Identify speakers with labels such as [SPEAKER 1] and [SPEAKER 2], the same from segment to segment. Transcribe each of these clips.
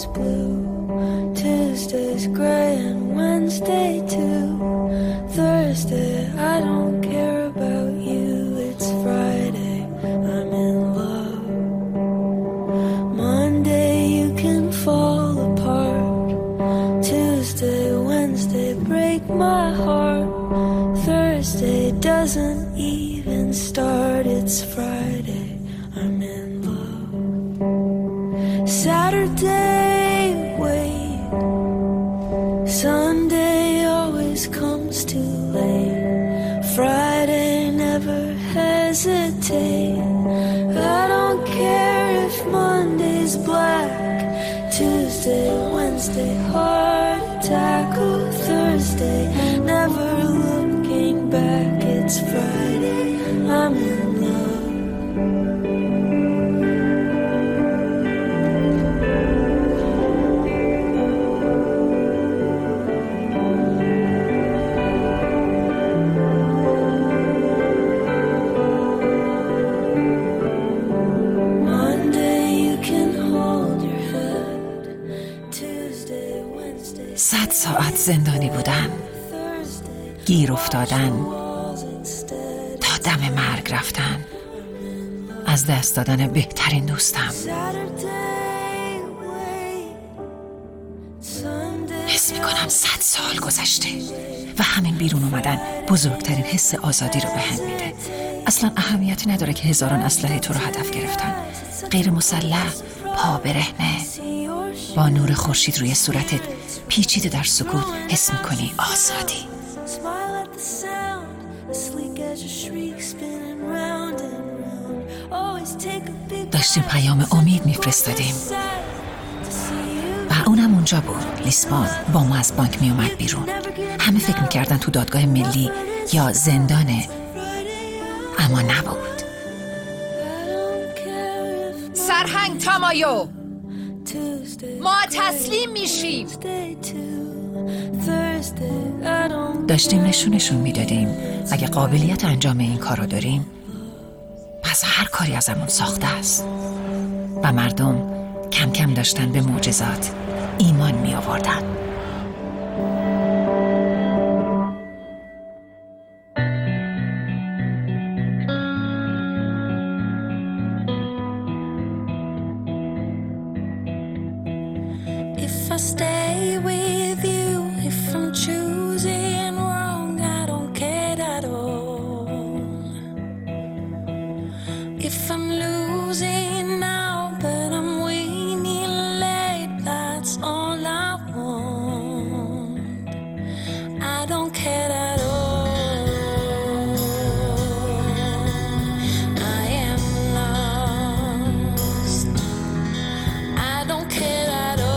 [SPEAKER 1] is blue. Tuesday's gray and Wednesday too. Thursday, I don't care about you. It's Friday, I'm in love. Monday, you can fall apart. Tuesday, Wednesday, break my heart. Thursday doesn't even start. It's Friday, I'm in love. Saturday, wait. Sunday always comes too late. Friday, never hesitate. I don't care if Monday's black. Tuesday, Wednesday, heart attack. Oh, Thursday, never looking back. It's Friday, I'm in love. Monday, you can hold your head. Tuesday, Wednesday,
[SPEAKER 2] 100 ساعت زندانی بودن، گیر افتادن، تا دم مرگ رفتن، از دست دادن بهترین دوستم. حس میکنم 100 سال گذشته و همین بیرون اومدن بزرگترین حس آزادی رو بهم میده. اصلا اهمیتی نداره که هزاران اسلحه تو رو هدف گرفتن، غیر مسلح، پا برهنه. با نور خورشید روی صورتت پیچیده در سکوت حس میکنی آزادی. داشتیم پیام امید میفرستادیم و اونم اونجا بود. لیسبون با ما از بانک میومد بیرون. همه فکر میکردن تو دادگاه ملی یا زندانه، اما نبود.
[SPEAKER 3] سرهنگ تامایو، ما تسلیم میشیم.
[SPEAKER 2] داشتیم نشون میدادیم اگه قابلیت انجام این کار رو داریم، پس هر کاری ازمون ساخته است. و مردم کم کم داشتن به معجزات ایمان می آوردن.
[SPEAKER 1] If I stay with you, if I'm choosing wrong, I don't care at all. If I'm losing now, but I'm winning late, that's all I want. I don't care at all. I am lost. I don't care at all.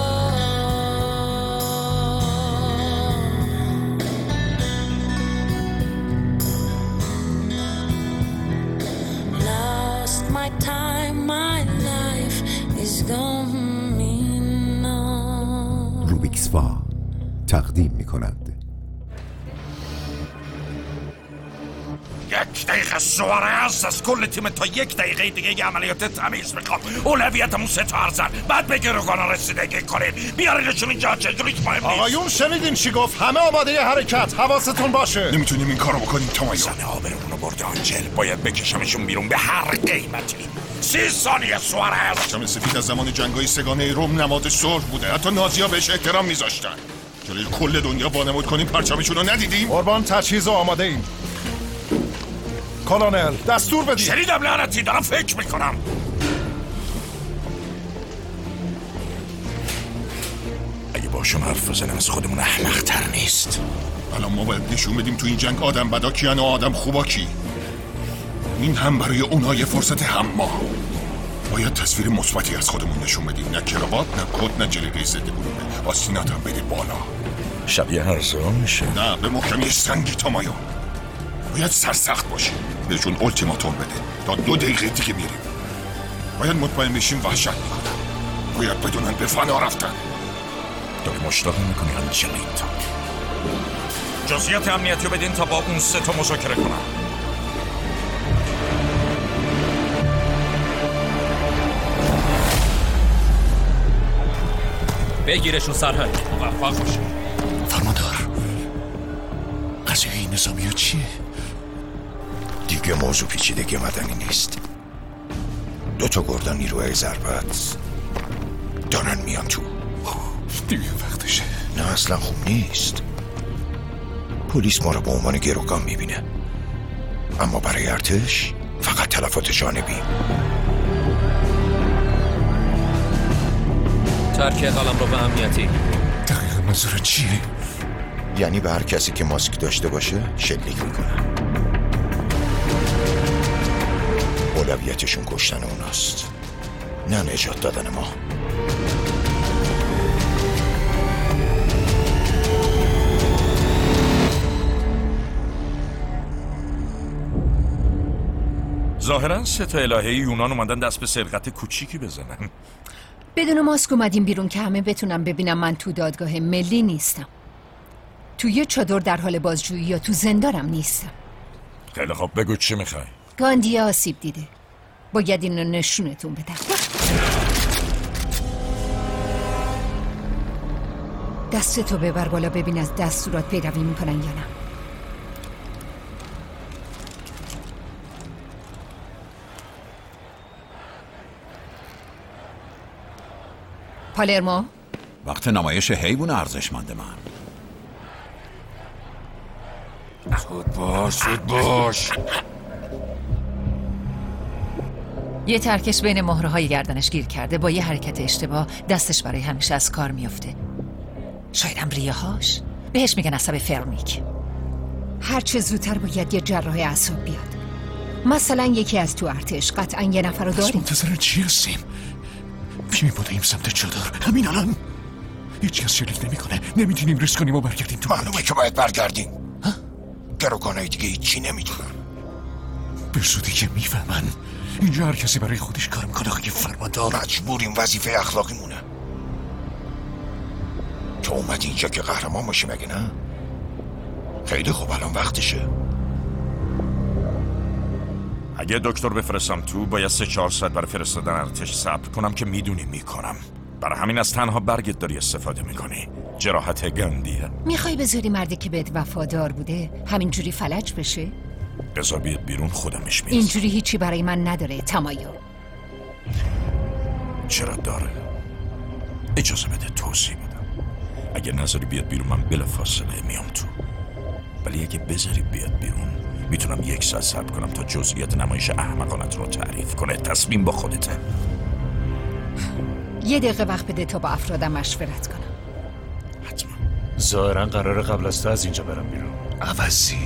[SPEAKER 1] My time, my life is going on.
[SPEAKER 4] روبیکس فا تقدیم می‌کند.
[SPEAKER 5] یک دقیقه سوارز از کل تیم تا یک دقیقه دیگه یه عملیات تمیز میخوام. اولویتمون 3 تا ارزن، بعد به گروگانا رسیدگی کنید. بیارینشون اینجا، چجوریش مهم نیست.
[SPEAKER 6] آقایون شنیدین چی گفت؟ همه آماده حرکت، حواستون باشه.
[SPEAKER 5] نمیتونیم این کارو بکنیم تامایو. زن آبرونو برده آنجل، باید بکشمشون بیرون به هر قیمتی. 30 ثانیه سوارز.
[SPEAKER 6] شم سفید از زمان جنگای سگانه روم نماد صلح بوده، حتی نازی‌ها بهش احترام میذاشتن. جلوی کل دنیا وانمود کنیم پرچمشون رو ندیدیم؟ قربان تجهیز آماده ایم. کلونل دستور بدید.
[SPEAKER 5] شنیدم لعنتی، دارم فکر میکنم. اگه باشون حرف بزنم از خودمون احمق‌تر نیست.
[SPEAKER 6] الان ما باید نشون بدیم تو این جنگ آدم بدا کیان و آدم خوبا کی. این هم برای اونها یه فرصت، هم ما باید تصویر مثبتی از خودمون نشون بدیم. نه کراوات، نه کت، نه جلیقه ضد گلوله. آستینات هم بده بالا.
[SPEAKER 5] شبیه هرزا میشه.
[SPEAKER 6] نه، به محکمی سنگی تامایو. باید سرسخت باشیم، بهشون التیماتوم بده تا 2 دقیقه دیگه میریم. باید مطمئن بشیم وحشت میکنن، باید بدونن به فنا رفتن.
[SPEAKER 5] داری مشتاق میکنی آنجلیتا. جزئیات امنیتی رو بدین تا با اون 3 تا مذاکره کنم.
[SPEAKER 7] بگیرشون سرهنگ.
[SPEAKER 5] موفق باشه.
[SPEAKER 6] فرماندار، قضیه این نظامی ها چیه؟
[SPEAKER 8] دیگه موضوع پیچیدگی مدنی نیست. 2 گردن نیروی ضربت دارن میان تو.
[SPEAKER 6] دیگه وقتشه.
[SPEAKER 8] نه اصلا خوب نیست. پلیس ما رو به عنوان گروگان میبینه، اما برای ارتش فقط تلفات جانبی.
[SPEAKER 7] ترک قلم رو به امنیتی.
[SPEAKER 6] دقیقا منظور چیه؟
[SPEAKER 8] یعنی به هر کسی که ماسک داشته باشه شلیک میکنن. اولویتشون کشتن اوناست، نه نجات دادن ما.
[SPEAKER 5] ظاهرا 3 الهه یونان اومدن دست به سرقت کوچیکی بزنن.
[SPEAKER 3] بدون ماسک اومدیم بیرون که همه بتونم ببینم من تو دادگاه ملی نیستم، تو یه چادر در حال بازجویی یا تو زندانم نیستم.
[SPEAKER 5] خیلی خب بگو چی میخوای؟
[SPEAKER 3] گاندیا آسیب دیده، باید اینو نشونتون بدم. دستتو ببر بالا ببین از دستورات پیروی میکنن یا نه. پالرمو
[SPEAKER 9] وقت نمایش حیوان ارزشمند من.
[SPEAKER 5] زود باش.
[SPEAKER 2] یه ترکش بین مهره‌های گردنش گیر کرده، با یه حرکت اشتباه دستش برای همیشه از کار میفته. شاید هم ریه‌هاش بهش میگن عصب فرمیک.
[SPEAKER 3] هرچه زودتر باید یه جراح اعصاب بیاد. مثلا یکی از تو ارتش، قطعا یه نفر رو داریم.
[SPEAKER 6] منتظر چی هستیم؟ میبودیم سمت چادر همین الان. هیچ کس شلیک نمیکنه، نمیتونیم ریسک کنیم و برگردیم تو.
[SPEAKER 8] معلومه که باید برگردیم. گروگانای دیگه هیچی نمیدونن.
[SPEAKER 6] به زودی که میفهمن اینجا هر کسی برای خودش کار میکنه. آقای فرماندار،
[SPEAKER 8] مجبوریم، وظیفه اخلاقی مونه. تو اومدی اینجا که قهرمان باشی مگه نه؟ خیلی خوب، الان وقتشه.
[SPEAKER 5] اگه دکتر بفرستم تو باید 3-4 ساعت برای فرستادن ارتش صبر کنم که میدونی میکنم. برای همین از تنها برگت داری استفاده میکنی. جراحت گندیه.
[SPEAKER 3] میخوای به زودی مردی که بهت وفادار بوده همینجوری فلج بشه؟
[SPEAKER 5] بذار بیاد بیرون خودمش میرسه.
[SPEAKER 3] اینجوری هیچی برای من نداره تمایو.
[SPEAKER 5] چرا داره؟ اجازه بده توضیح بدم. اگه نذاری بیاد بیرون من بلافاصله میام تو، ولی اگه بذاری بیاد بیرون میتونم 1 ساعت صبر کنم تا جزئیات نمایش احمقانت رو تعریف کنه. تصمیم با خودته.
[SPEAKER 3] 1 دقیقه وقت بده تا با افرادم مشورت کنم.
[SPEAKER 5] حتما.
[SPEAKER 7] ظاهرا قراره قبل از تو از اینجا برم بیرون.
[SPEAKER 6] عوضی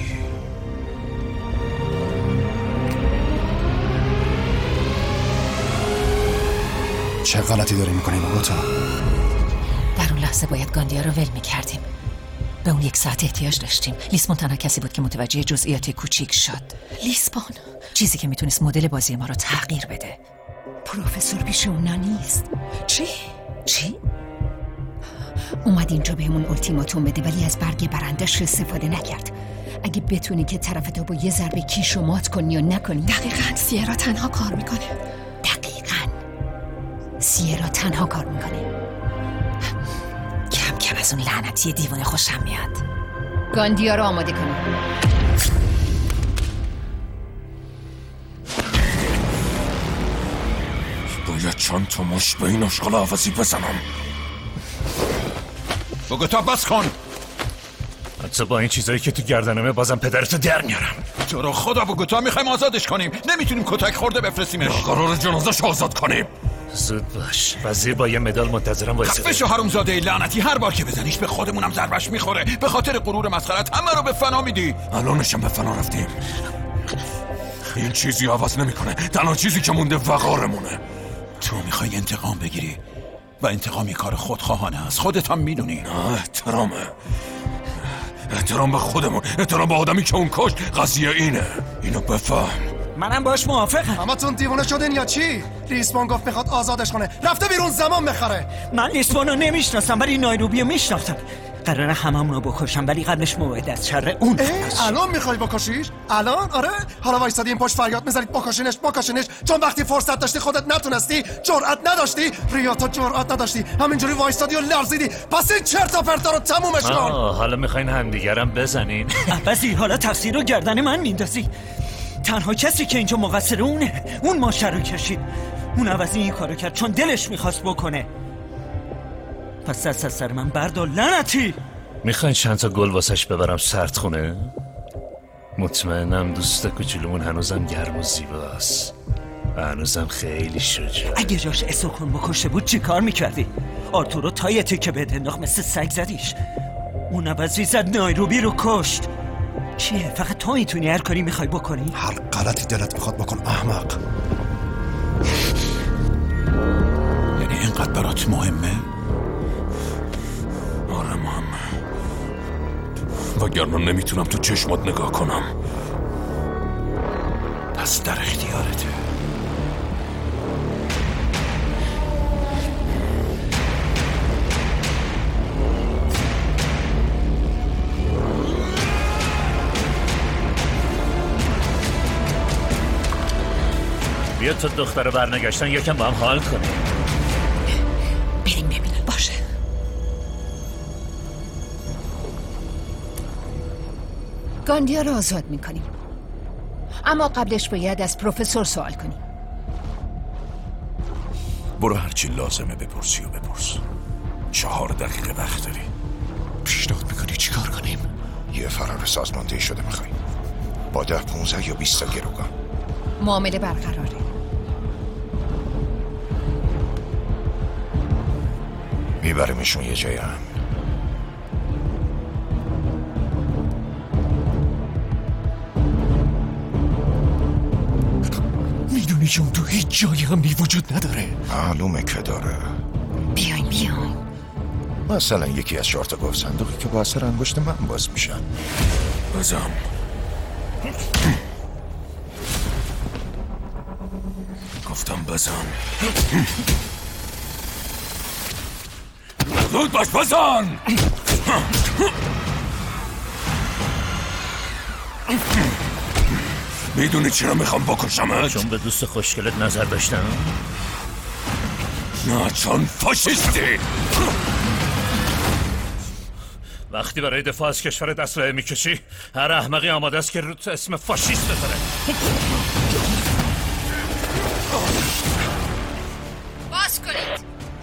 [SPEAKER 10] چه غلطی داری میکنیم آقا؟
[SPEAKER 2] در اون لحظه باید گاندیا رو ول میکردیم. به اون 1 ساعت احتیاج داشتیم. لیسبون تنها کسی بود که متوجه جزئیات کوچیک شد.
[SPEAKER 3] لیسبون؟
[SPEAKER 2] چیزی که میتونست مدل بازی ما رو تغییر بده.
[SPEAKER 3] پروفسور پیش اونا نیست.
[SPEAKER 2] چی؟
[SPEAKER 3] اومد اینجا بهمون التیماتوم بده ولی از برگ برندش استفاده نکرد. اگه بتونی که طرفتو با یه ضربه کیشو مات کنی یا نکنی.
[SPEAKER 11] دقیقاً سیرا تنها کار میکنه.
[SPEAKER 2] کم کم از اون لعنتی دیوانه خوشم میاد.
[SPEAKER 3] گاندیا رو آماده کنی.
[SPEAKER 5] باید چند تا مشت به این اشغال عوضی بزنم.
[SPEAKER 9] بوگوتا بس کن.
[SPEAKER 7] حتی با این چیزایی که تو گردنمه بازم پدرتو در میارم.
[SPEAKER 9] تو رو خدا بوگوتا میخوایم آزادش کنیم. نمیتونیم کتک خورده بفرستیمش.
[SPEAKER 5] قرار جنازش آزاد کنیم.
[SPEAKER 7] زود باش. وزیر با یه مدال منتظرم وایساده.
[SPEAKER 9] خفه شو حرومزاده لعنتی. هر بار که بزنیش به خودمونم ضربش میخوره. به خاطر غرور مسخرت همه رو به فنا میدی.
[SPEAKER 5] الانشم به فنا رفتیم. این چیزی عوض نمیکنه. تنها چیزی که مونده وقارمونه.
[SPEAKER 9] تو میخوای انتقام بگیری و انتقام یه کار خودخواهانه است. خودت هم میدونی.
[SPEAKER 5] نه، احترام به خودمون، احترام به آدمی که اون کشت. قضیه اینو بفهم.
[SPEAKER 12] منم باش موافقم.
[SPEAKER 13] اما تون دیوونه شدین یا چی؟ لیسبون گفت میخواد آزادش کنه، رفته بیرون زمان بخره.
[SPEAKER 12] من لیسبون رو نمیشناسم ولی نایروبی رو میشناختم. قراره هممونو بکشم ولی قبلش موعد از شر اون.
[SPEAKER 13] الان میخوای بکشیش؟ الان؟ آره؟ حالا وایسادی این پشت فریاد میزنید بکشینش چون وقتی فرصت داشتی خودت نتونستی، جرأت نداشتی. ریا تو جرأت نداشتی، همینجوری وایسادی و لرزیدی. پس این چرت و پرتا رو تمومش کن.
[SPEAKER 7] حالا میخواین همدیگرم بزنین؟
[SPEAKER 12] عوضی حالا تقصیر رو گردن من میندازی. تنها کسی که اینجا مقصر اونه. اون ماشه رو کشید. اون عوضی این کارو کرد چون دلش میخواست بکنه. پس دست از سر من بردار لعنتی.
[SPEAKER 7] میخواین چند تا گل واسش ببرم سردخونه؟ مطمئنم دوست کوچولومون هنوزم گرم و زیباست و هنوزم خیلی شجاع.
[SPEAKER 12] اگه جاش اسوکون بکشه بود چی کار میکردی؟ آرتورو تا یه تیکه بهت انداخت مثل سگ زدیش. اون عوضی زد نایروبی رو کشت. چیه؟ فقط تو میتونی هر کاری میخوای بکنی؟
[SPEAKER 10] هر غلطی دلت میخواد بکن احمق.
[SPEAKER 9] یعنی اینقدر برات مهمه؟
[SPEAKER 5] آره مهمه، وگرنه نمیتونم تو چشمات نگاه کنم.
[SPEAKER 9] پس در اختیارته.
[SPEAKER 7] بیا تا دختر برنگشتن یکم با هم حال کنیم.
[SPEAKER 3] بریم ببینیم. باشه. گاندیا رو آزاد میکنیم، اما قبلش باید از پروفسور سوال کنیم.
[SPEAKER 5] برو هرچی لازمه بپرسی و بپرس. 4 دقیقه وقت داری.
[SPEAKER 8] پیشنهاد میکنی چی کار کنیم؟ یه فرار سازماندهی شده میخوایی با 10 15 یا 20 تا گروگان
[SPEAKER 3] معامله برقراره.
[SPEAKER 8] میبریمشون یه جای هم.
[SPEAKER 9] میدونی که اون تو هیچ جایی هم بی وجود نداره.
[SPEAKER 8] معلومه که داره.
[SPEAKER 3] بیاین
[SPEAKER 8] مثلا یکی از 4 تا گفت صندوقی که با اثر انگشت من باز میشن.
[SPEAKER 5] بزن. گفتم بزن. زود باش بزن. میدونی چرا میخوام بکشمت؟
[SPEAKER 7] چون به دوست خوشگلت نظر داشتم؟
[SPEAKER 5] نه، چون فاشیستی.
[SPEAKER 7] وقتی برای دفاع از کشورت اسلحه میکشی هر احمقی آماده است که روت اسم فاشیست بذاره.
[SPEAKER 3] باز کنید.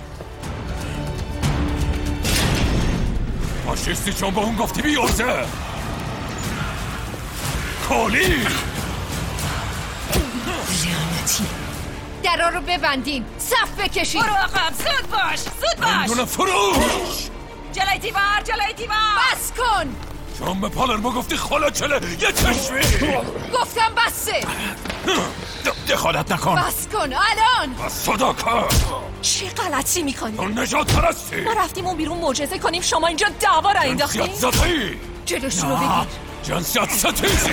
[SPEAKER 5] فاشیستی چون با اون گفتی بیارزه کالی.
[SPEAKER 3] لعنتی. درا رو ببندین، صف بکشین.
[SPEAKER 2] برو عقب، زود باش، زود باش.
[SPEAKER 5] اندون فروش.
[SPEAKER 2] جلوی دیوار، جلوی دیوار.
[SPEAKER 3] بس کن.
[SPEAKER 5] چون به پالرمو گفتی خلا چله یه چشمی.
[SPEAKER 3] گفتم بسه.
[SPEAKER 9] دخالت نکن.
[SPEAKER 3] بس کن الان.
[SPEAKER 5] بس صداقت.
[SPEAKER 11] چی غلطی میکنی؟
[SPEAKER 5] تو نجات پرستی.
[SPEAKER 11] ما رفتیم اون بیرون معجزه کنیم، شما اینجا دعوا را انداختیم.
[SPEAKER 5] جنسیت زدی.
[SPEAKER 3] جلوشون رو بگیر.
[SPEAKER 5] جنسیت ستیزی.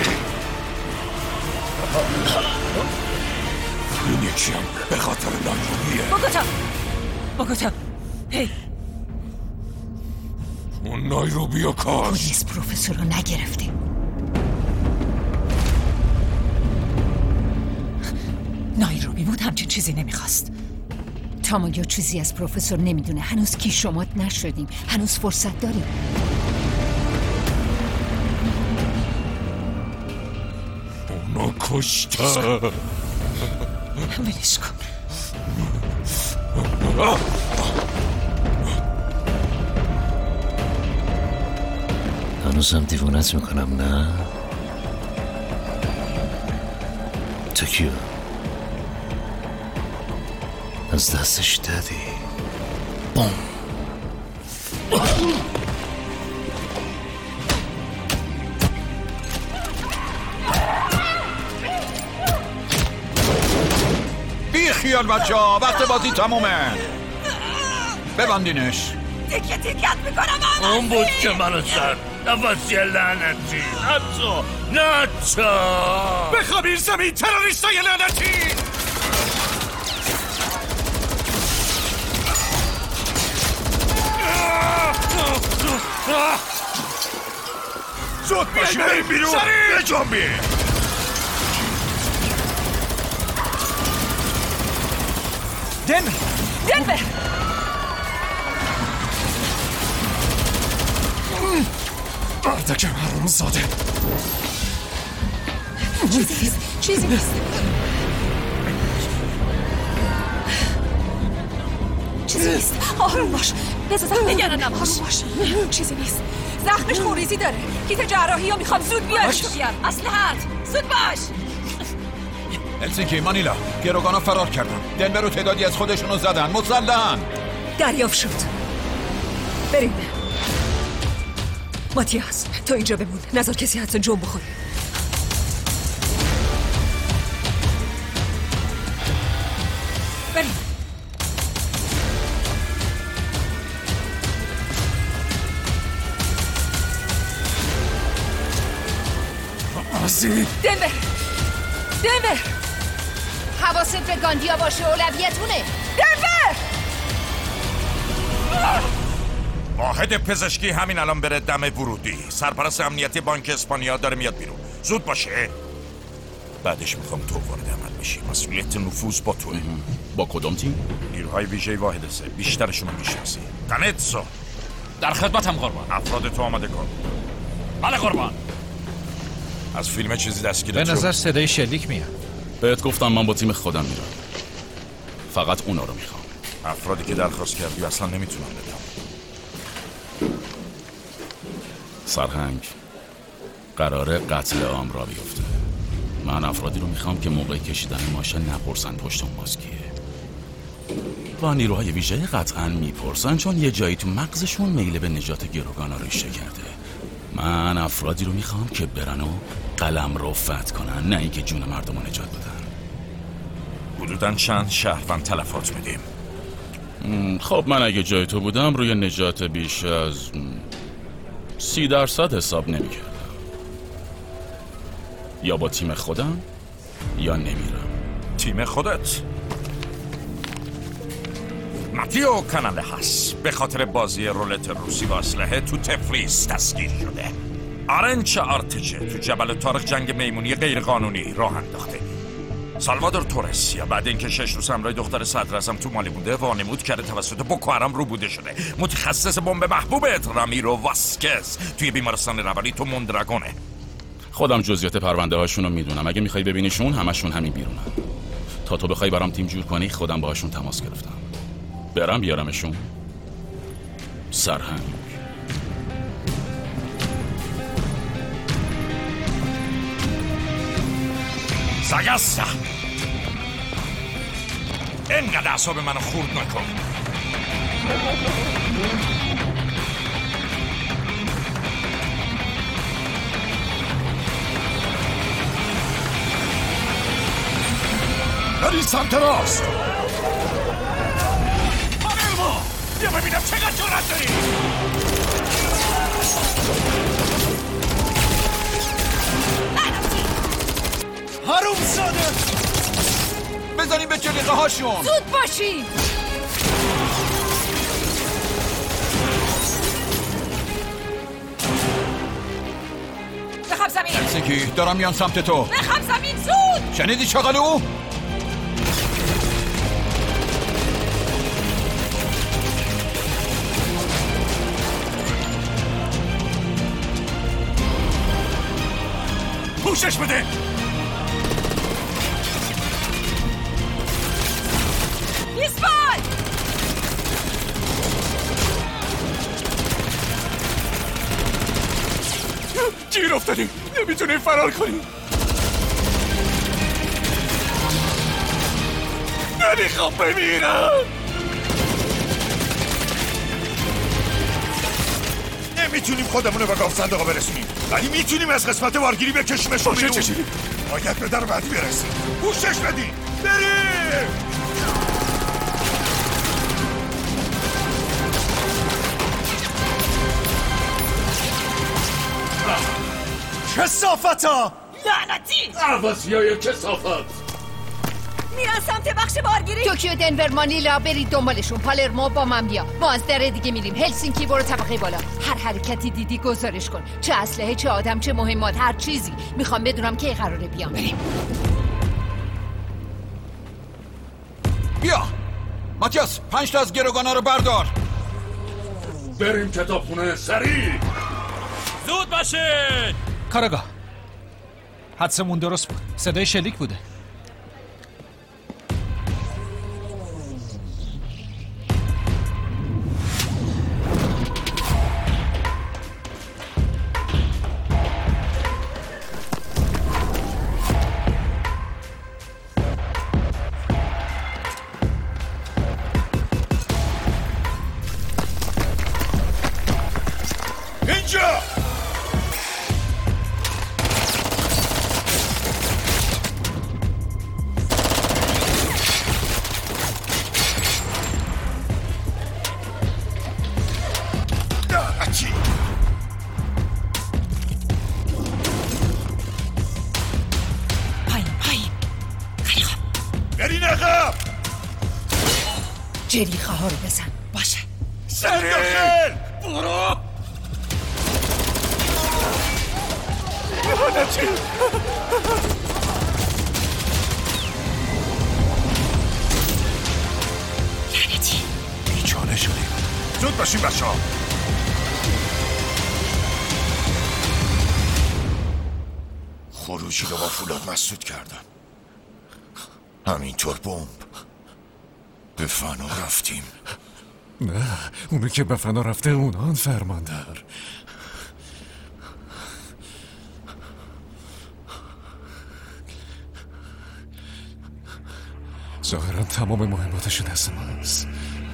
[SPEAKER 5] این یکی هم به خاطر نایروبیه.
[SPEAKER 2] بگوتا هی
[SPEAKER 5] اون نایروبی و کاش.
[SPEAKER 3] پلیس پروفسور رو نگرفته.
[SPEAKER 2] نایروبی بود، همچین چیزی نمیخواست.
[SPEAKER 3] تامایو چیزی از پروفسور نمیدونه. هنوز کیشومات نشدیم، هنوز فرصت داریم.
[SPEAKER 5] اونو کشته.
[SPEAKER 2] ولش کن.
[SPEAKER 7] هنوزم دیوونت میکنم نه؟ تکیو از دستش دادی. بوم.
[SPEAKER 9] بی خیال بچه ها، وقت بازی تمومه. ببندینش.
[SPEAKER 2] تیکه تیکت میکنم.
[SPEAKER 7] اون بود که منو زد. نفسی لعنتی. نه تو
[SPEAKER 9] بخوابیر زمین تروریستای لعنتی.
[SPEAKER 5] زود باشی بریم بیرون. بجنبی.
[SPEAKER 11] دنور
[SPEAKER 13] اردک حروم زاده.
[SPEAKER 11] چیزی نیست. آروم باش. بذار نگران نباش. آروم باش. چیزی نیست. زخمش خوریزی داره. کیت جراحی رو میخوام زود بیارش تو بیار. اسلحه‌ات زود باش.
[SPEAKER 9] هلسینکی مانیلا گروگانا فرار کردن. دنور رو تعدادی از خودشونو زدن. مسلحن.
[SPEAKER 11] دریافت شد. بریم. ماتیاس تو اینجا بمون. نذار کسی حدس جون بخوره. بریم. دنور
[SPEAKER 3] حواست به گاندیا باشه. اولویتونه.
[SPEAKER 11] دنور
[SPEAKER 5] واحد پزشکی همین الان بره دم ورودی. سرپرست امنیتی بانک اسپانیا داره میاد بیرون. زود باشه. بعدش میخوام تو وارد عمل بشی. مسئولیت نفوذ با توه.
[SPEAKER 9] با کدوم تیم؟
[SPEAKER 5] نیروهای ویژه واحد سه. بیشترشون رو میشناسی. تنتسو
[SPEAKER 9] در خدمتم قربان.
[SPEAKER 5] افراد تو آماده کن.
[SPEAKER 9] بله قربان.
[SPEAKER 5] از فیلم چیزی دستگیرت
[SPEAKER 14] به نظر صدای شلیک میاد.
[SPEAKER 9] بهت گفتم من با تیم خودم میرم. فقط اونا رو میخوام.
[SPEAKER 5] افرادی که درخواست کردی اصلا نمیتونم بدم.
[SPEAKER 9] سرهنگ قراره قتل عام را بیفته. من افرادی رو میخوام که موقع کشیدن ماشین نپرسن پشت اون ماسکیه. و نیروهای ویژه قطعا میپرسن چون یه جایی تو مغزشون میل به نجات گروگانا ریشه کرده. من افرادی رو میخوام که برن و قلم رو فتح کنن، نه اینکه جون مردم رو نجات بدن.
[SPEAKER 5] حدوداً چند شهروند تلفات میدیم؟
[SPEAKER 9] خب من اگه جای تو بودم روی نجات بیش از 30% حساب نمیکردم. یا با تیم خودم یا نمیرم.
[SPEAKER 5] تیم خودت؟ ماتیو کانالهاس به خاطر بازی رولت روسی با اسلحه تو تفلیس دستگیر شده. آرنچ آرتچه تو جبل طارق جنگ میمونی غیر قانونی راه انداخته. سالوادور تورس یا بعد اینکه 6 روز همراه دختر صدراعظم تو مالی بوده وانمود کرده توسط بوکو حرام رو بوده شده. متخصص بمب محبوبت رامیرو واسکز توی بیمارستان روانی تو موندراگونه.
[SPEAKER 9] خودم جزئیات پرونده هاشون رو میدونم. اگه میخوای ببینیشون همشون همین بیرونن. تا تو بخوای برام تیم جور کنی خودم باهاشون تماس گرفتم. برم بیارمشون. سرهنگ
[SPEAKER 5] ساگاستا اینقدر اعصاب منو خورد نکن.
[SPEAKER 8] برید سمت راست.
[SPEAKER 5] پانلمو بیا ببینم چقدر جرأت داری.
[SPEAKER 13] حروم زاده.
[SPEAKER 9] بزنیم به جلیقه هاشون.
[SPEAKER 11] زود باشی. بخم زمین.
[SPEAKER 9] هلسینکی دارم میان سمت تو.
[SPEAKER 11] بخم زمین زود.
[SPEAKER 9] شنیدی چاقالو؟
[SPEAKER 5] پوشش بده.
[SPEAKER 11] ایسپای.
[SPEAKER 5] گیر افتادیم. نمیتونیم فرار کنیم. نمیخوام بمیرم. نمیتونیم خودمونو به گاف صندوق برسونیم، ولی میتونیم از قسمت وارگیری بکشیمشون بیرون. باید به در بعدی برسیم. پوشش بدیم. بریم.
[SPEAKER 13] کثافتا.
[SPEAKER 11] لعنتی.
[SPEAKER 5] عوضی های کثافت.
[SPEAKER 11] میرن سمت بخش بارگیری.
[SPEAKER 3] توکیو، دنور، مانیلا، برید دنبالشون. پالرمو با من بیا. ما از در دیگه میریم. هلسینکی برو طبقه بالا. هر حرکتی دیدی گزارش کن. چه اسلحه، چه آدم، چه مهمات، هر چیزی. میخوام بدونم کی قراره بیام. بریم.
[SPEAKER 8] بیا ماتیاس، 5 تا از گروگانا رو بردار.
[SPEAKER 5] بریم کتابخونه سریع.
[SPEAKER 14] زود باشید.
[SPEAKER 15] کاراگاه، حدسمون درست بود. صدای شلیک بوده.
[SPEAKER 2] جریخه ها رو بزن. باشه
[SPEAKER 5] داخل برو.
[SPEAKER 2] لعنتی
[SPEAKER 8] بیچاره شدیم.
[SPEAKER 5] زود باشیم بچه ها.
[SPEAKER 8] خروجی رو با فولاد مسدود کردم. همینطور بمب به فنا رفتیم.
[SPEAKER 10] نه، اونو که به فنا رفته اونان فرماندار. ظاهرا تمام مهماتشون دست ماست.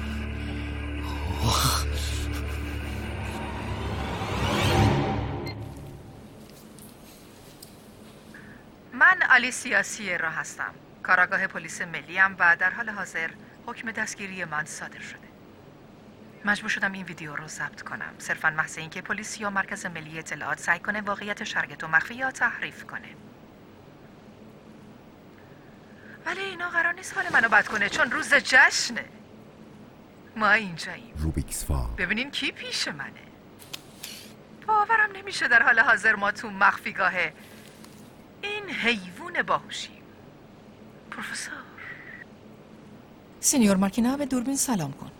[SPEAKER 2] من آلیسیا سیرا هستم، کاراگاه پلیس ملیم و در حال حاضر حکم دستگیری من صادر شده. مجبور شدم این ویدیو رو ضبط کنم صرفاً محض اینکه پلیس یا مرکز ملی اطلاعات سعی کنه واقعیت شرکت رو مخفی یا تحریف کنه. ولی اینا قرار نیست حال منو بد کنه چون روز جشنه. ما اینجاییم.
[SPEAKER 4] روبیکس فا.
[SPEAKER 2] ببینین کی پیش منه. باورم نمیشه در حال حاضر ما تو مخفیگاه این حیوان باهوشیم. پروفسور. سینیور مارکینا به دوربین سلام کن.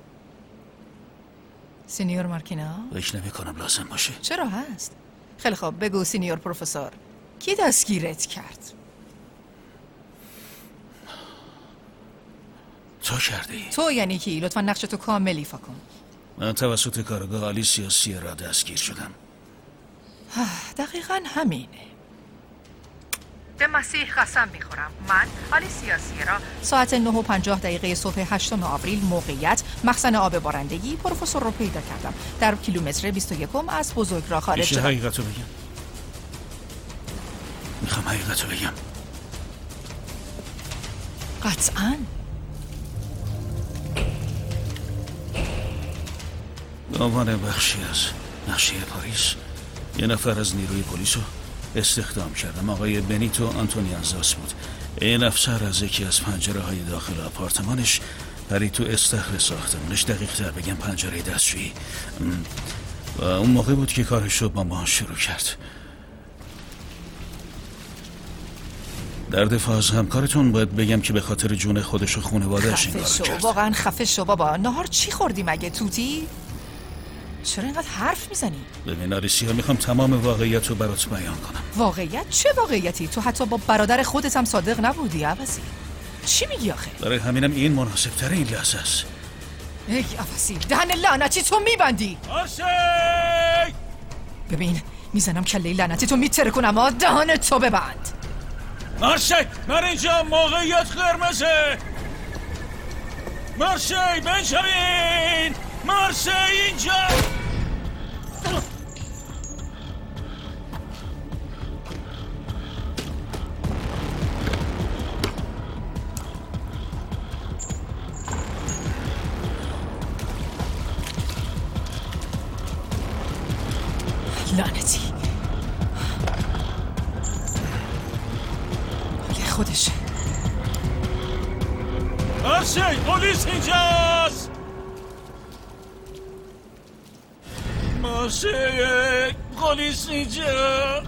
[SPEAKER 2] سینیور مارکینا؟
[SPEAKER 7] فکر نمی‌کنم لازم باشه.
[SPEAKER 2] چرا هست؟ خیلی خوب بگو سینیور پروفسور. کی دستگیرت کرد؟
[SPEAKER 7] تو کردی؟
[SPEAKER 2] تو یعنی کی؟ لطفا نقشتو کامل ایفا کن.
[SPEAKER 7] من توسط کارگاه آلیسیا سیرا دستگیر شدم.
[SPEAKER 2] دقیقاً همینه. به مسیح قسم میخورم من آلیسیا سیرا ساعت 9:50 صبح 8 آوریل موقعیت مخزن آب بارندگی پروفسور رو پیدا کردم در کیلومتر 21 از بزرگراه خارج.
[SPEAKER 7] میشه حقیقتو بگم؟ میخوام حقیقتو بگم.
[SPEAKER 2] قطعاً.
[SPEAKER 7] به عنوان بخشی از نقشه پاریس یه نفر از نیروی پلیس رو استخدام کردم. آقای بنیتو آنتونیانزاس بود. این افسر از یکی از پنجره های داخل آپارتمانش پرید تو استخر ساختمانش، دقیق تر بگم پنجره دستشویی. و اون موقع بود که کارش رو با ما شروع کرد. در دفاع از همکارتون باید بگم که به خاطر جون خودش و خانواده‌اش این کارو کرد.
[SPEAKER 2] واقعا خفه شو بابا. نهار چی خوردی مگه توتی؟ چرا اینقدر حرف میزنی؟
[SPEAKER 7] ببین آلیسیا، میخوام تمام واقعیت رو برات بیان کنم.
[SPEAKER 2] واقعیت؟ چه واقعیتی؟ تو حتی با برادر خودت هم صادق نبودی عوضی. چی میگی آخه؟
[SPEAKER 7] برای همینم این مناسب تره این لحظه است.
[SPEAKER 2] ای عوضی، دهن لعنتی تو میبندی.
[SPEAKER 7] آرسی!
[SPEAKER 2] ببین میزنم کله لعنتی تو میتره کنم. اما دهن تو ببند.
[SPEAKER 7] مارسی، من اینجا موقعیت قرمزه. مارسی، بنجامین! مارسی اینجا!
[SPEAKER 2] لعنتی حاله خودشه.
[SPEAKER 14] ببخشید پلیس اینجاست. ماشه پلیس اینجا.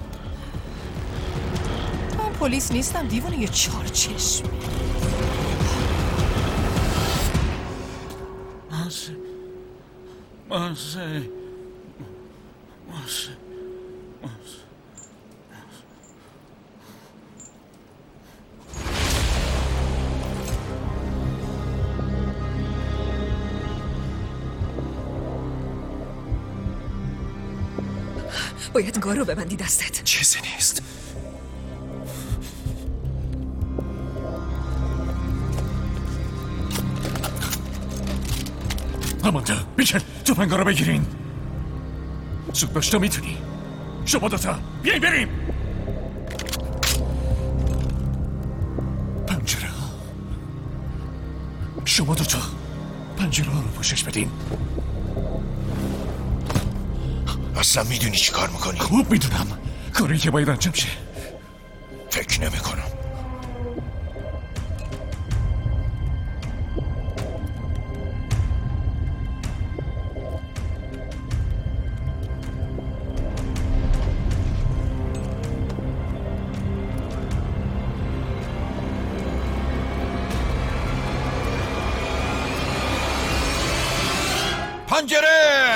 [SPEAKER 11] من پلیس نیستم دیوونه، یه چهار چشم.
[SPEAKER 7] ماشه
[SPEAKER 11] باید گارو ببندی دستت.
[SPEAKER 13] چیزی نیست.
[SPEAKER 10] آماندا، میچل، توفنگا رو بگیرین. زود باش، تو میتونی. شما دوتا بیاین بریم. پنجره ها. شما دوتا پنجره ها رو پوشش بدین.
[SPEAKER 8] اصلا میدونی چی کار میکنی؟
[SPEAKER 10] خوب میدونم کاری که باید انجام شه.
[SPEAKER 8] فکر نمیکنم. پنجره!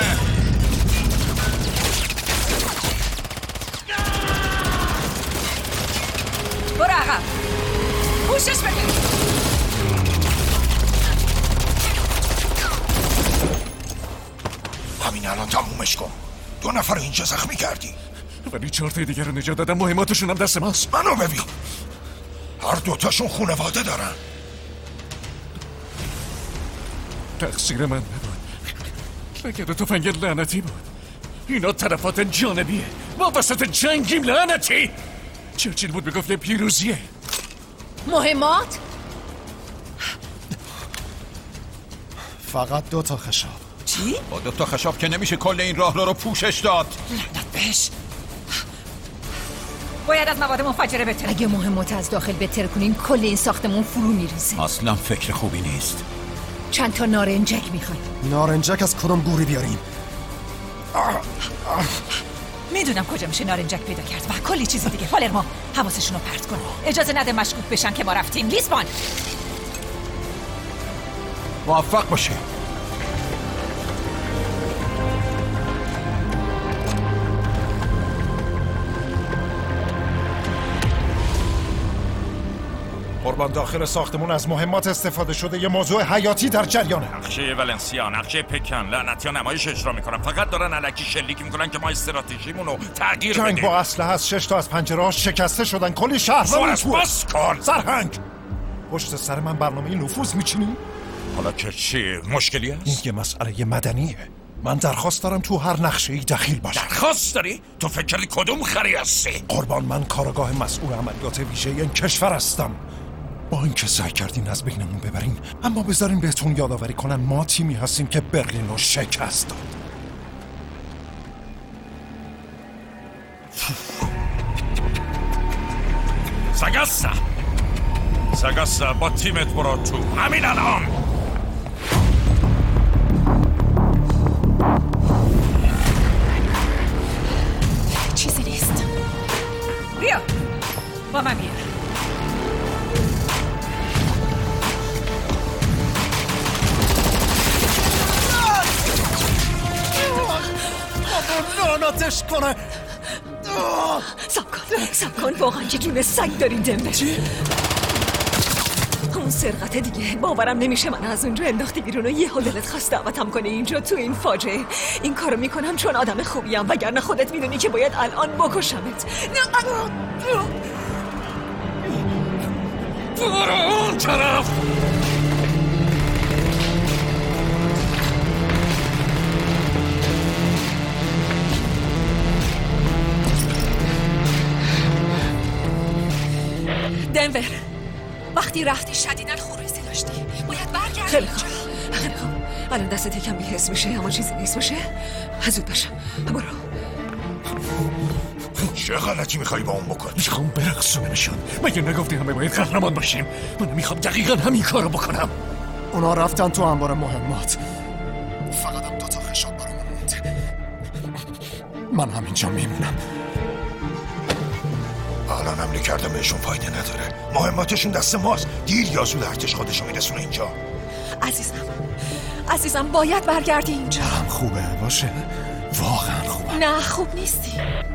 [SPEAKER 11] برو عقب، پوشش بده.
[SPEAKER 8] همین الان تمومش کن. 2 نفر رو اینجا زخمی کردی،
[SPEAKER 10] ولی 4 تا دیگر رو نجات دادم. مهماتشون هم دست ماست.
[SPEAKER 8] منو ببین، هر دوتاشون خونواده دارن.
[SPEAKER 10] تقصیر من نبود. مگر تفنگ لعنتی بود. اینا طرفات جانبیه. ما وسط جنگیم لعنتی. چرچیل بود بگفت پیروزیه.
[SPEAKER 3] مهمات؟
[SPEAKER 13] فقط 2 تا خشاب.
[SPEAKER 11] چی؟
[SPEAKER 16] با 2 تا خشاب که نمیشه کل این راه رو پوشش داد.
[SPEAKER 11] لعنت بهش. باید از مواد منفجره بتره.
[SPEAKER 3] اگه مهمات از داخل بتره کنیم کل این ساختمون فرو میریزه.
[SPEAKER 16] اصلا فکر خوبی نیست.
[SPEAKER 3] چند تا نارنجک میخوای؟
[SPEAKER 13] نارنجک از کدوم گوری بیاریم؟
[SPEAKER 11] میدونم کجا میشه نارنجک پیدا کرد و کلی چیز دیگه. پالرمو حواسشون رو پرت کن. اجازه نده مشکوک بشن که ما رفتیم. لیسبون
[SPEAKER 16] موفق باشه.
[SPEAKER 6] قربان، داخل ساختمون از مهمات استفاده شده. یه موضوع حیاتی در جریانه.
[SPEAKER 5] نقشه ولنسیا، نقشه پکن، لعنتی ها نمایش اجرا میکنن. فقط دارن الکی شلیک میکنن که ما استراتژیمون رو تغییر بدیم.
[SPEAKER 6] جنگ با اسلحه از 6 تا از پنجره‌ها شکسته شدن. کلی شهر
[SPEAKER 5] بس کن.
[SPEAKER 6] سرهنگ، پشت سر من برنامه نفوذ میچینی؟
[SPEAKER 5] حالا که چی؟ مشکلی هست؟
[SPEAKER 6] این یه مسئله مدنیه. من درخواست دارم تو هر نقشه‌ای دخیل باشم.
[SPEAKER 5] درخواست داری؟ تو فکر کردی کدوم خری هستی؟
[SPEAKER 6] قربان، من کارآگاه مسئول عملیات ویژه این کشور هستم. با اینکه سعی کردین از بینمون ببرین، اما بذارین بهتون یادآوری کنم ما تیمی هستیم که برلین رو شکست داد.
[SPEAKER 5] ساگاستا با تیمت برو تو همین الان.
[SPEAKER 11] چیزی نیست. بیا با من بیا.
[SPEAKER 13] لعنتش کنه.
[SPEAKER 11] سب کن واقعا که جون سگ دارین دمبه. چی؟ اون سرقت دیگه. باورم نمیشه من از اونجا انداختی بیرون و یه دلت خواست دعوتم کنی اینجا تو این فاجعه. این کارو میکنم چون آدم خوبیم، وگرنه خودت میدونی که باید الان بکشمت.
[SPEAKER 10] برو اون طرف.
[SPEAKER 11] دنور، وقتی رفتی شدیداً خروسی داشتی. باید برگردی. خیلی خوب. الان دستت یکم بی‌حس میشه اما چیزی نیست. باشه؟ زود باشه. برو.
[SPEAKER 8] چه غلطی میخوای با اون بکنی؟
[SPEAKER 10] میخوام برقصونمشون. مگه نگفتی همه باید قهرمان باشیم؟ من میخوام دقیقاً همین کارو بکنم.
[SPEAKER 13] اونا رفتن تو انبار مهمات. فقط هم 2 تا خشاب برامون مونده. من همینجا میمونم.
[SPEAKER 8] الان حمله کردم بهشون فایده نداره. مهماتشون دست ماست. دیر یا زود ارتش خودشو میرسونه اینجا.
[SPEAKER 11] عزیزم باید برگردی اینجا.
[SPEAKER 13] هم خوبه باشه. واقعا خوبه.
[SPEAKER 11] نه خوب نیستی.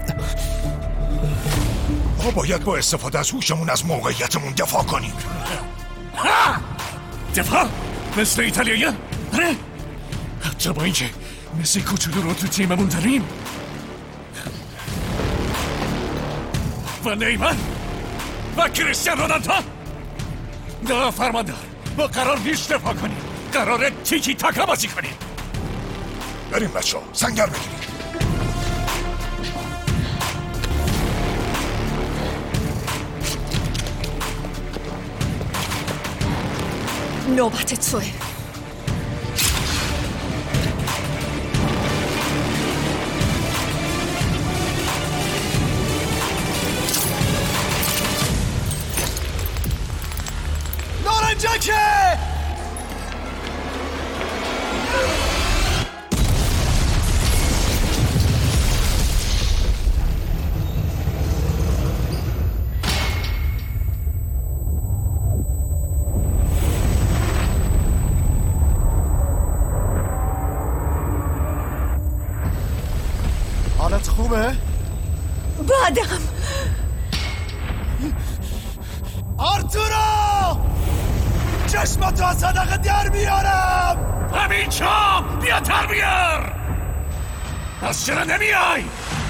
[SPEAKER 8] ما باید با استفاده از هوشمون از موقعیتمون دفاع کنیم.
[SPEAKER 10] دفاع؟ مثل ایتالیایی؟ آره؟ حتی با اینکه مثل کوچولو رو تو تیممون داریم. و نیمار و کریستیان رونالدو. نه فرماندار، ما قرار نیست دفاع کنیم. قراره تیکی تاکا بازی کنیم.
[SPEAKER 8] بریم بچه ها سنگر بگیریم.
[SPEAKER 11] نوبت توه.
[SPEAKER 13] نارنجکه! حالت خوبه؟
[SPEAKER 11] بعدم
[SPEAKER 13] آرتورو! چشمتو از صدقه در بیارم!
[SPEAKER 10] همین چام! بیا تر بیار! پس چرا نمیای؟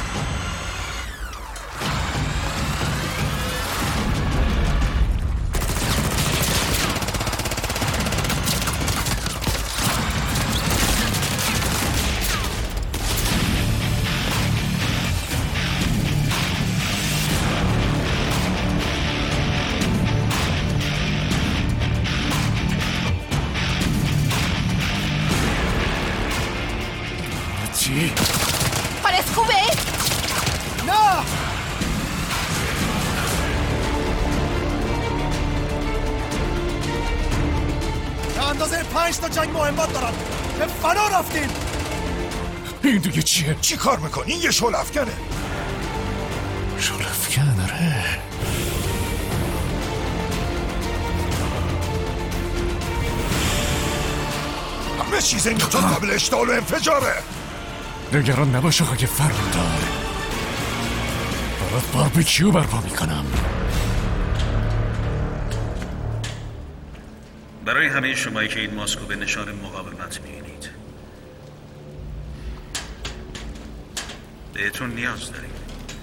[SPEAKER 10] چی؟
[SPEAKER 11] حالت خوبه؟
[SPEAKER 13] نه! به اندازه 5 تا جنگ مهمات دارم. به فنا رفتیم.
[SPEAKER 10] این دیگه چیه؟
[SPEAKER 8] چی کار میکنی؟ یه شل افکنه.
[SPEAKER 10] شل افکن داره.
[SPEAKER 8] همه چیز این تو قبل اشتعال و انفجاره.
[SPEAKER 10] نگران نباش آقای فرماندار. برات باربیکیو برپا میکنم.
[SPEAKER 7] برای همه شمایی که این ماسکو به نشان مقاومت میبینید، بهتون نیاز داریم.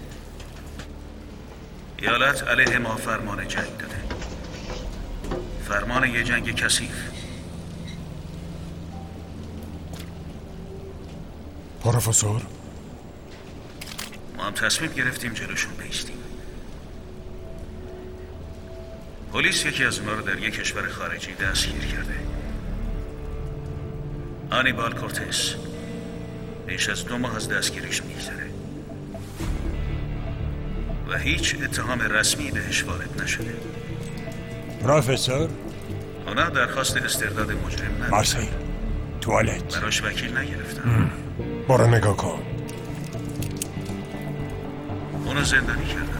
[SPEAKER 7] ایالت علیه ما فرمان جنگ داده. فرمان یه جنگ کثیف.
[SPEAKER 10] پروفسور؟
[SPEAKER 7] ما هم تصمیم گرفتیم جلوشون بایستیم. پلیس یکی از اونا رو در یک کشور خارجی دستگیر کرده. آنیبال کورتس. بیش از 2 ماه از دستگیریش میگذره و هیچ اتهام رسمی بهش وارد نشده.
[SPEAKER 16] پروفسور؟
[SPEAKER 7] اونا درخواست استرداد مجرم ندارن.
[SPEAKER 16] مارسی توالت
[SPEAKER 7] براش وکیل نگرفتن.
[SPEAKER 6] برو نگاه کن.
[SPEAKER 7] اونو زندانی کردن.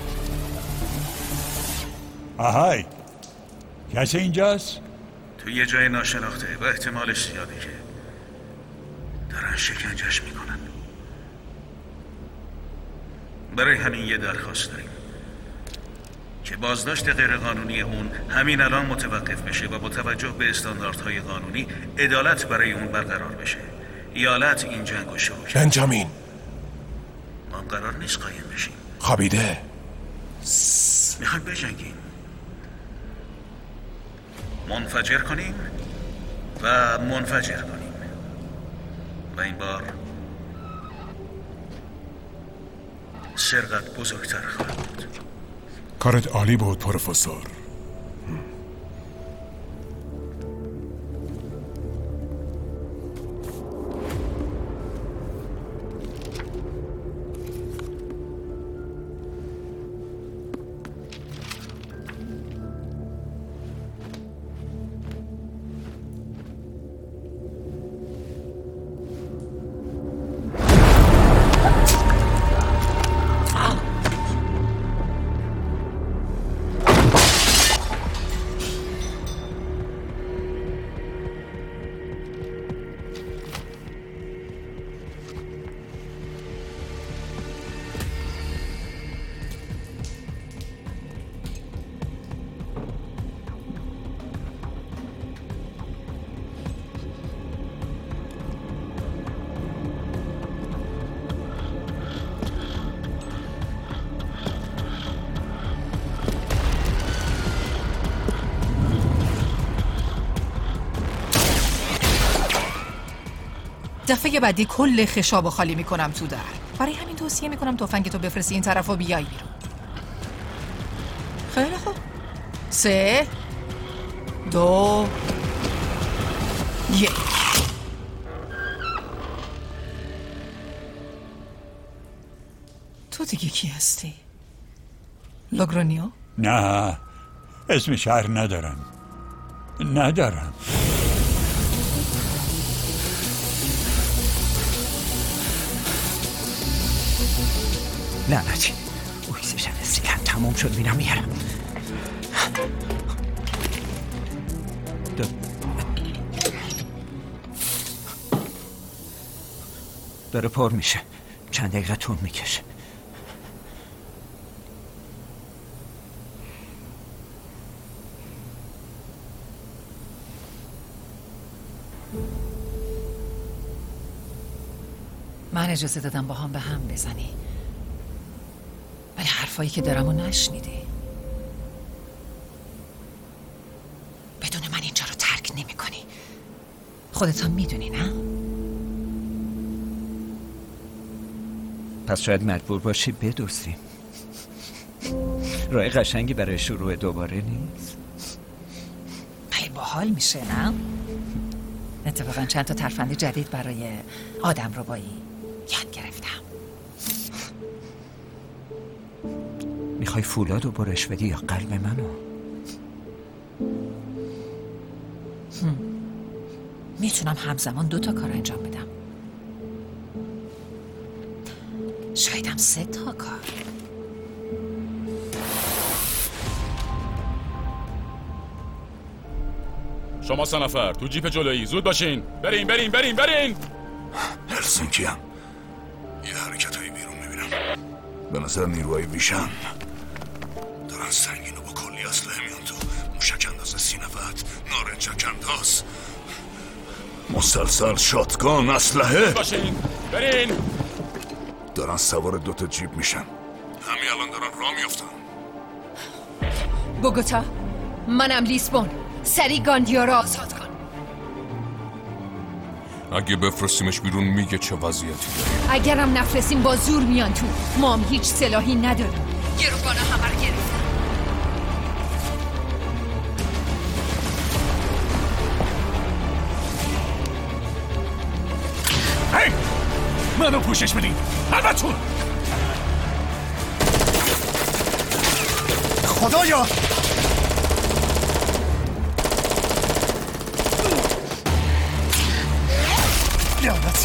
[SPEAKER 16] آهای کسی اینجاست؟
[SPEAKER 7] تو یه جای ناشناخته و احتمالش زیاده که دارن شکنجهش میکنن. برای همین یه درخواست داریم که بازداشت غیرقانونی اون همین الان متوقف بشه و با توجه به استانداردهای قانونی عدالت برای اون برقرار بشه. ایالت این جنگو شروع کرد.
[SPEAKER 6] بنجامین
[SPEAKER 7] ما هم قرار نیست قایم بشیم.
[SPEAKER 6] خوابیده.
[SPEAKER 7] میخوایم بجنگیم، منفجر کنیم و منفجر کنیم و این بار سرقت بزرگتر خواهد بود.
[SPEAKER 6] کارت عالی بود پروفسور.
[SPEAKER 11] دفعه بعدی کل خشابو خالی میکنم تو در. برای همین توصیه میکنم تفنگتو بفرستی این طرف و بیای بیرون. خیلی خوب. 3 2 1. تو دیگه کی هستی؟ لوگرانیو؟
[SPEAKER 16] نه، اسم شهر ندارم.
[SPEAKER 12] لعنتی اکسیژن سیگن تموم شد. میرم میارم. داره پر میشه. چند دقیقه طول میکشه.
[SPEAKER 2] من اجازه دادم با هم به هم بزنی، ولی حرفایی که دارم رو نشنیدی. بدون من اینجا رو ترک نمی کنی. خودت هم میدونی نه؟
[SPEAKER 12] پس شاید مجبور باشی بدوزیم. راه قشنگی برای شروع دوباره نیست.
[SPEAKER 2] ولی باحال میشه نه؟ اتفاقا چند تا ترفند جدید برای آدم ربایی یاد گرفتم.
[SPEAKER 12] میخوای فولادو برش بدی یا قلب منو؟
[SPEAKER 2] میتونم همزمان 2 تا کار انجام بدم. شایدم 3 تا کار.
[SPEAKER 9] شما 3 نفر تو جیپ جلویی زود باشین. برین.
[SPEAKER 8] هلسینکی هم یه حرکتایی بیرون میبینم. به نظر نیروهای ویشن دارن سنگینو با کلی اسلحه میان تو. موشک انداز سینفت، نارنجک انداز، مسلسل، شاتگان، اسلحه.
[SPEAKER 9] باشین برین.
[SPEAKER 8] دارن سوار 2 تا جیپ میشن. همین الان دارن راه میافتن.
[SPEAKER 3] بوگوتا، منم لیسبون. سری گاندیا رو آزاد کن.
[SPEAKER 6] اگه بفرستیمش بیرون میگه چه وضعیتی داره.
[SPEAKER 3] اگرم نفرستیم با زور میان تو. ما هم هیچ سلاحی نداریم. گروگانا همه رو گرفتن.
[SPEAKER 10] هی! منو پوشش بدین. همتون
[SPEAKER 13] خدایا لعنتی.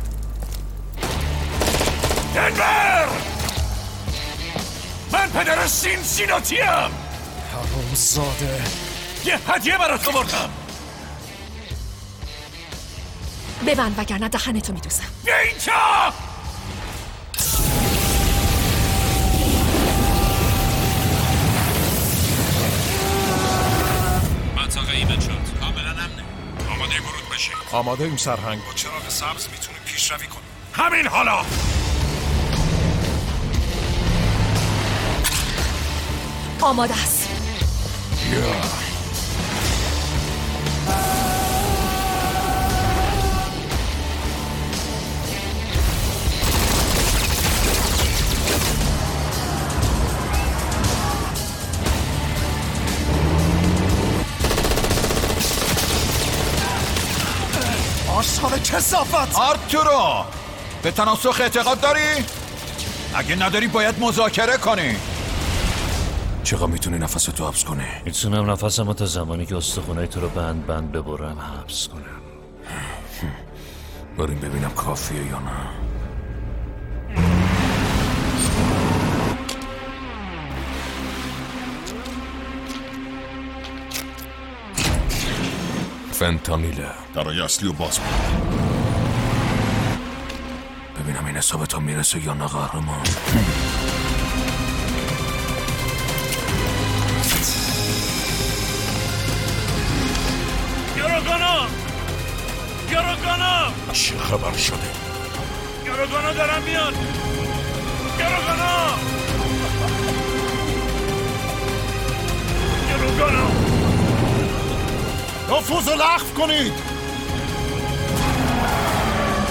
[SPEAKER 10] دنور! من پدر سیناتیم.
[SPEAKER 13] حرومزاده.
[SPEAKER 10] یه هدیه برات آوردم.
[SPEAKER 11] ببند وگرنه دهنتو میدوزم.
[SPEAKER 10] بیا اینجا.
[SPEAKER 5] منطقه ایمن شد. کاملا امنه. آماده ورود بشید.
[SPEAKER 6] آماده ایم سرهنگ.
[SPEAKER 8] با چراغ سبز میتونیم پیشروی کنیم.
[SPEAKER 10] همین حالا.
[SPEAKER 11] آماده است.
[SPEAKER 13] آشغال کثافت.
[SPEAKER 17] آرتورو، به تناسخ اعتقاد داری؟ اگه نداری باید مذاکره کنی.
[SPEAKER 8] چقدر میتونی نفستو حبس کنی؟
[SPEAKER 18] میتونم نفسمو تا زمانی که استخونای تو رو بند ببرم حبس کنم.
[SPEAKER 8] بریم ببینم کافیه یا نه. فنتانیله.
[SPEAKER 6] درای اصلی و باز بود.
[SPEAKER 8] ببینم این حسابتا میرسه یا نه قهرمان.
[SPEAKER 10] گروگانا
[SPEAKER 8] چه خبر شده؟
[SPEAKER 10] گروگانا دارن میان. گروگانا
[SPEAKER 6] نفوذ رو لغو کنید.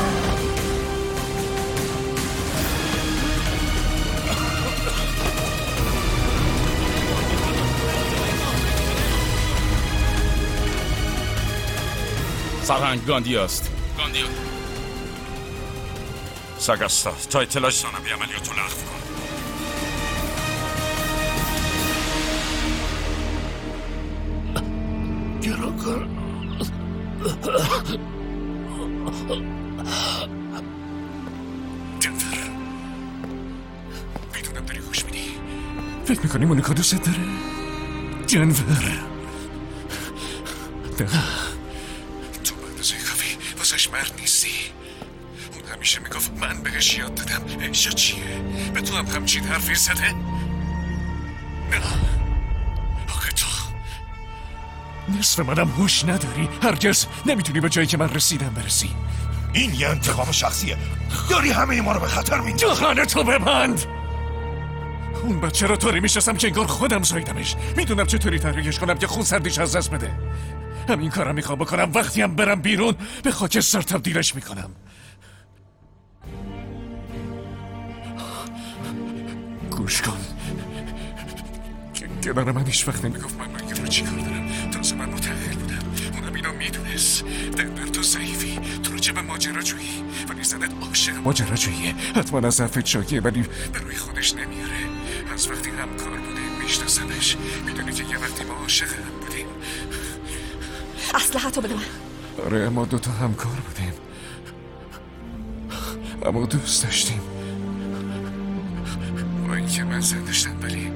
[SPEAKER 9] سرهنگ گاندیاست.
[SPEAKER 5] گاندیا ساگاستا تا اطلاع ثانوی عملیاتو لغو کن.
[SPEAKER 8] گراکر
[SPEAKER 6] دنور میدونم داری خوش میدی. فکر میکنی مونیکا دوست داره؟ دنور نه، تو به اندازه کافی واسش مرد نیستی. اون همیشه میگفت من بهش یاد دادم عشق چیه. به تو هم همچین حرفی زده؟ نه آخه تو نصف منم هوش نداری. هرگز نمیتونی به جایی که من رسیدم برسی.
[SPEAKER 8] این یه انتقام شخصیه. داری همه ما رو به خطر میندازی.
[SPEAKER 6] دهانه تو ببند. اون بچه رو طوری میشناسم که انگار خودم زایدمش. میدونم چطوری تحریکش کنم که خون سردیش از دست بده. همین کارم میخوام بکنم. وقتی هم برم بیرون به خاکستر تبدیلش میکنم. گوش کن. کنار من هیچ وقت نمیگفت من رو چی کار دارم. تازه من متأهل بودم. اونم اینو میدونست. دنبر تو ضعیفی. تو راجع به ماجراجویی. ولی زنت عاشق ماجراجوییه. حتما از حرفت شاکیه ولی برای خودش نمیاره. از وقتی همکار بودیم میشناسمش. میدونی که یه وقتی ما عاشق هم بودیم.
[SPEAKER 11] اسلحه‌تو بده من.
[SPEAKER 6] آره ما دوتا همکار بودیم. اما دوست داشتیم. با اینکه من زن داشتم ولی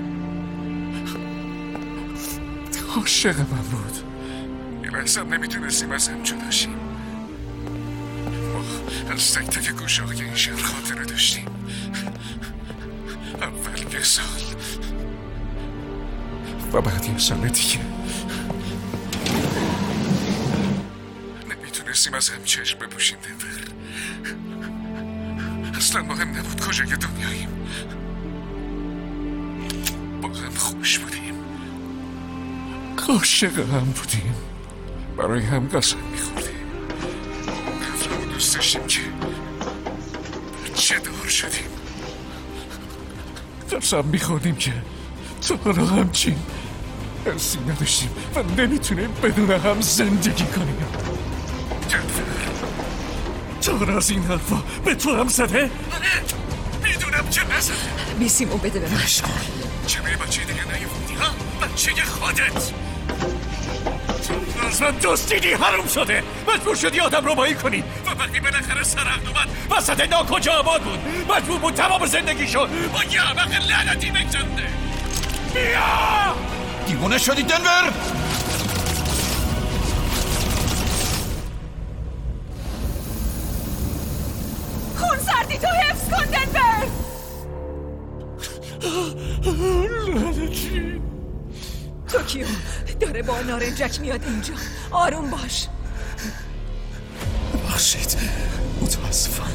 [SPEAKER 6] عاشق من بود. یه لحظه هم نمیتونستیم از هم جدا شیم. ما از تک تک گوشه‌های این شهر خاطره داشتیم. اول یه سال و بعد یه سال دیگه نمیتونستیم از هم چشم بپوشیم. دنور اصلا مهم نبود کجای دنیاییم. با هم خوش بودیم. عاشق هم بودیم. برای هم قسم میخوردیم. حفلمو دوست داشتیم که بچه دار شدیم. قسم میخوردیم که تا حالا همچین حسی نداشتیم و نمیتونیم بدون هم زندگی کنیم. تو از این حرفا به تو هم زده؟ میدونم که نزده.
[SPEAKER 11] بیسیمو بده به من.
[SPEAKER 6] چه به بچه دیگه نیفتی ها؟ بچه خودت از من دوستیدی حروم شده. مجبور شدی آدم رو بایی کنی و وقتی بالاخره سرعقل اومد وسط ناکجا آباد بود. مجبور بود تمام زندگیشو با یه عمق لعنتی بگذنده. بیا
[SPEAKER 17] دیوونه شدی دنور؟
[SPEAKER 11] خون سردی تو حفظ کن دنور.
[SPEAKER 6] لعنتی
[SPEAKER 11] توکیو داره با نارنجک میاد اینجا. آروم باش.
[SPEAKER 6] بخشید. متاسفم.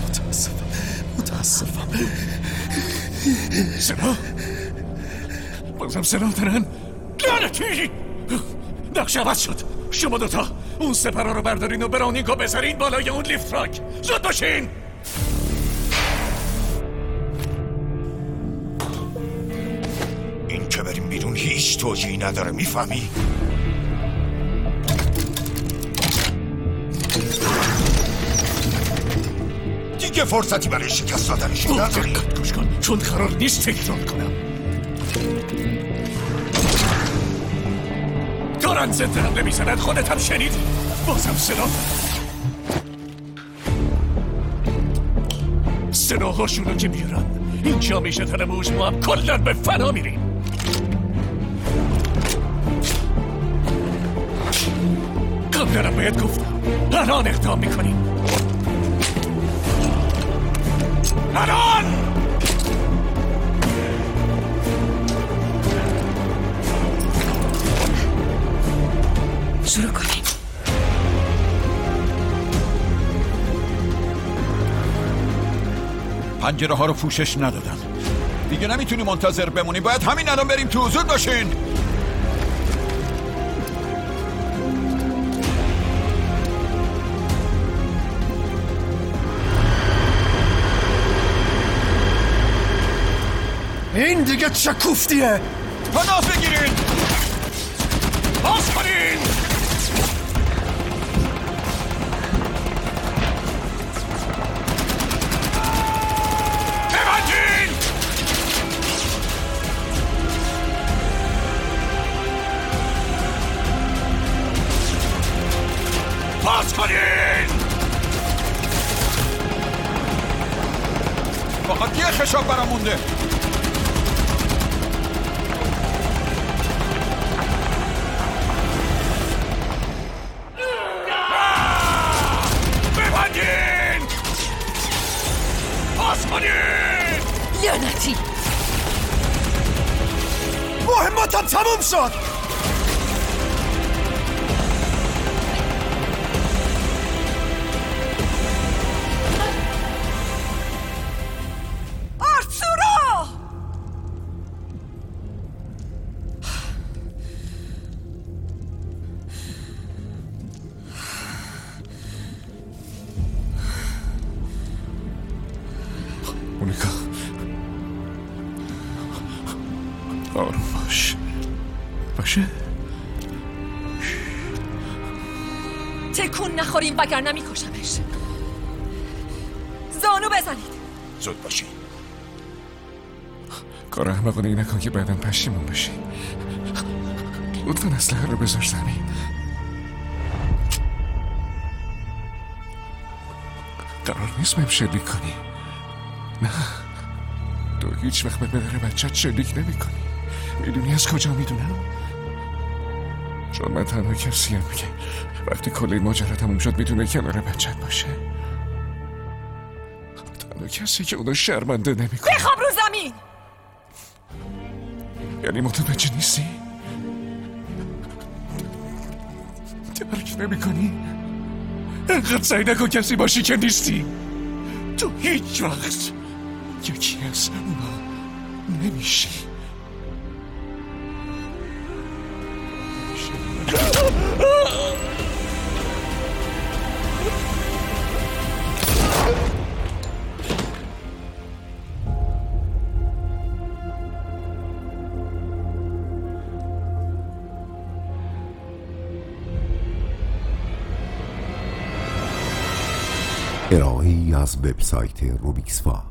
[SPEAKER 6] سنا بازم سنا دارن. لعنتی نقش عوض شد. شما دوتا اون سپرها رو بردارین و برانینگو بذارین بالای اون لیفت تراک. زود باشین.
[SPEAKER 8] این که بریم بیرون هیچ توجیهی نداره. میفهمی؟ دیگه فرصتی برای شکست دادنش نداری.
[SPEAKER 6] گوش کن چون قرار نیست تکرار کنم. دارن زنده هم نمیزنن. خودت هم شنید. بازم سناهاشونو که بیارن اینجا میشه تنموش ما هم کلن به فنا میریم. قبلا باید گفتم. الان اقدام میکنیم. الان
[SPEAKER 2] شروع کنیم.
[SPEAKER 17] پنجره ها رو پوشش ندادن. دیگه نمیتونی منتظر بمونی. باید همین الان بریم تو. زود باشین.
[SPEAKER 13] این دیگه چه کوفتیه؟
[SPEAKER 17] پناه بگیرین.
[SPEAKER 6] باز کنین.
[SPEAKER 17] فقط یه خشاب برام مونده.
[SPEAKER 10] ببندین! باز کنین!
[SPEAKER 3] لعنتی!
[SPEAKER 13] مهماتم تموم شد.
[SPEAKER 6] مونیکا آروم باشه
[SPEAKER 11] تکون نخوریم وگرنه میکشمش. زانو بزنید.
[SPEAKER 6] زود باشی. کار احمقانه ای نکن که بعدم پشیمون بشی. لطفاً اسلحه رو بذار زمین. قرار نیست بهم شلیک کنی. نه تو هیچ وقت به پدر بچت شلیک نمی کنی. میدونی از کجا میدونم؟ چون من تنها کسیم که وقتی کل این ماجرا تموم شد میتونه کنار بچت باشه. تنها کسی که اونو شرمنده نمی کنه.
[SPEAKER 11] بخواب رو زمین.
[SPEAKER 6] یعنی متوجه نیستی؟ درک نمی کنی؟ انقدر سعی نکن کسی باشی که نیستی. تو هیچ وقت یکی از اونا نمیشی.
[SPEAKER 4] ارائه‌ای از وبسایت روبیکسفا.